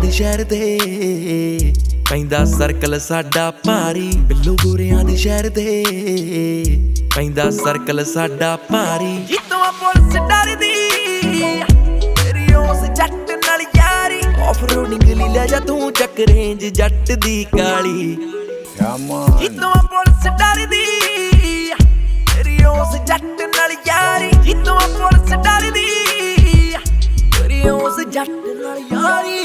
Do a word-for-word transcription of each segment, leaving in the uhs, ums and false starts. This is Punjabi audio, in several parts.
ਦੇ ਸ਼ਹਿਰ ਦੇ ਪੈਂਦਾ ਸਰਕਲ ਸਾਡਾ ਭਾਰੀ। ਬਿੱਲੋ ਗੋਰਿਆਂ ਦੇ ਸ਼ਹਿਰ ਦੇ ਪੈਂਦਾ ਸਰਕਲ ਸਾਡਾ ਭਾਰੀ। ਜਿੱਤੋਂ ਪੁਲਿਸ ਡਰਦੀ ਤੇਰੀ ਉਸ ਜੱਟ ਨਾਲ ਯਾਰੀ। ਆਫ ਰੋਡਿੰਗ ਲਈ ਲੈ ਜਾ ਤੂੰ ਚੱਕ ਰੇਂਜ ਜੱਟ ਦੀ ਕਾਲੀ। ਜਿੱਤੋਂ ਪੁਲਿਸ ਡਰਦੀ ਤੇਰੀ ਉਸ ਜੱਟ ਨਾਲ ਯਾਰੀ। ਜਿੱਤੋਂ ਪੁਲਿਸ ਡਰਦੀ ਤੇਰੀ ਉਸ ਜੱਟ ਨਾਲ ਯਾਰੀ।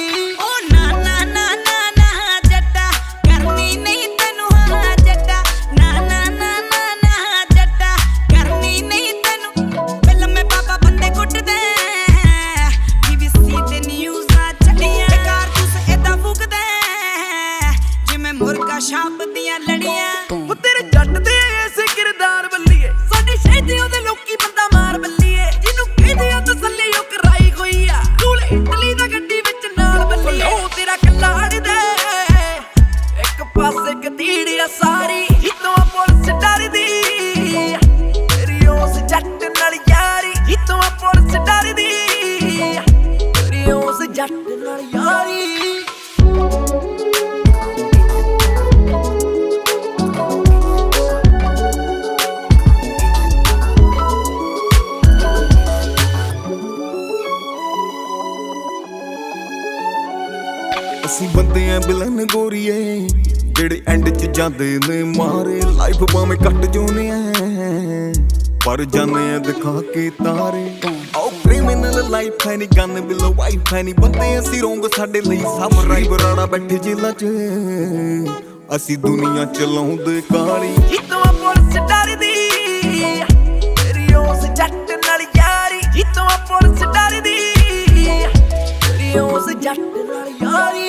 ਸ਼ਾਬਦੀਆਂ ਲੜੀਆਂ ਤੇਰੇ ਜੱਟ ਦੇ ਐਸੇ ਕਿਰਦਾਰ ਬੱਲੀਏ। ਸਾਡੇ ਸ਼ਹਿਰ ਦੇ ਉਹਦੇ ਲੋਕੀ ਬੰਦਾ ਮਾਰ ਬੱਲੀਏ। ਜਿਹਨੂੰ ਕਹਿੰਦੇ ਆ ਤਸੱਲੀ ਉਹ ਕਰਾਈ ਹੋਈ ਆ। ਕੂਲੇ ਇਟਲੀ ਦਾ ਗੱਡੀ ਵਿੱਚ ਨਾਲ ਬੱਲੀਏ। ਉਹ ਤੇਰਾ ਕੱਲਾ ਅੜਦਾ ਇੱਕ ਪਾਸੇ ਕਤੀੜੀਆ ਸਾਰੀ। ਜਿੱਤੋਂ ਪੁਲਿਸ ਡਰਦੀ ਤੇਰੀ ਉਸ ਜੱਟ ਨਾਲ ਯਾਰੀ। ਜਿੱਤੋਂ ਪੁਲਿਸ ਡਰਦੀ ਤੇਰੀ ਉਸ ਜੱਟ ਨਾਲ ਯਾਰੀ। ਅਸੀਂ ਬੰਦੇ ਆ ਬਿਲਨ ਗੋਰੀਏ ਜਿਹੜੇ ਐਂਡ ਚ ਜਾਂਦੇ ਨੇ ਮਾਰੇ। ਲਾਈਫ ਭਾਵੇਂ ਕੱਟ ਜੋਨੇ ਆ ਪਰ ਜਾਨੇ ਆ ਦਿਖਾ ਕੇ ਤਾਰੇ। ਆਓ ਕ੍ਰਿਮੀਨਲ ਲਾਈਫ ਹੈ ਨੀ ਗਨ ਬਿਲੋ ਵਾਈਫ ਹੈ ਨੀ। ਬੰਦੇ ਅਸੀਂ ਰੋਂਗ ਸਾਡੇ ਲਈ ਸਾਮਰਾਈ ਬਰਾੜਾ ਬੈਠੇ ਜੇਲਾਂ ਚ ਅਸੀਂ ਦੁਨੀਆ ਚਲਾਉਂਦੇ ਕਾਲੀ। ਜਿੱਤੋਂ ਪੁਲਿਸ ਡਰਦੀ ਤੇਰੀ ਉਸ ਜੱਟ ਨਾਲ ਯਾਰੀ। ਜਿੱਤੋਂ ਪੁਲਿਸ ਡਰਦੀ ਤੇਰੀ ਉਸ ਜੱਟ ਨਾਲ ਯਾਰੀ।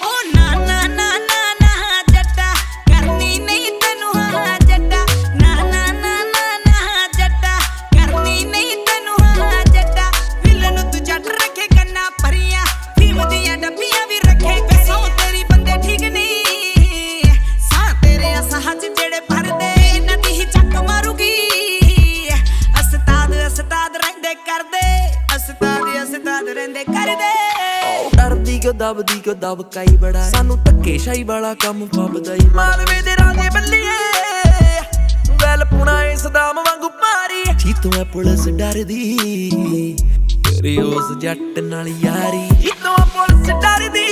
ਡਰਦੀ ਕਿਉਂ ਦਬਦੀ ਕਿਉਂ ਦਬਕਾਈ ਬੜਾ। ਸਾਨੂੰ ਧੱਕੇਸ਼ਾਹੀ ਵਾਲਾ ਕੰਮ ਫੱਬਦਾ ਈ। ਮਾਲਵੇ ਦੇ ਰਾਜੇ ਬੱਲੀਏ ਵੈਲ ਪੁਣਾ ਏ ਸਦਾਮ ਵਾਂਗੂ ਭਾਰੀ। ਜਿੱਤੋਂ ਐ ਪੁਲਿਸ ਡਰਦੀ ਤੇਰੀ ਉਸ ਜੱਟ ਨਾਲ ਯਾਰੀ। ਜਿੱਤੋਂ ਪੁਲਿਸ ਡਰਦੀ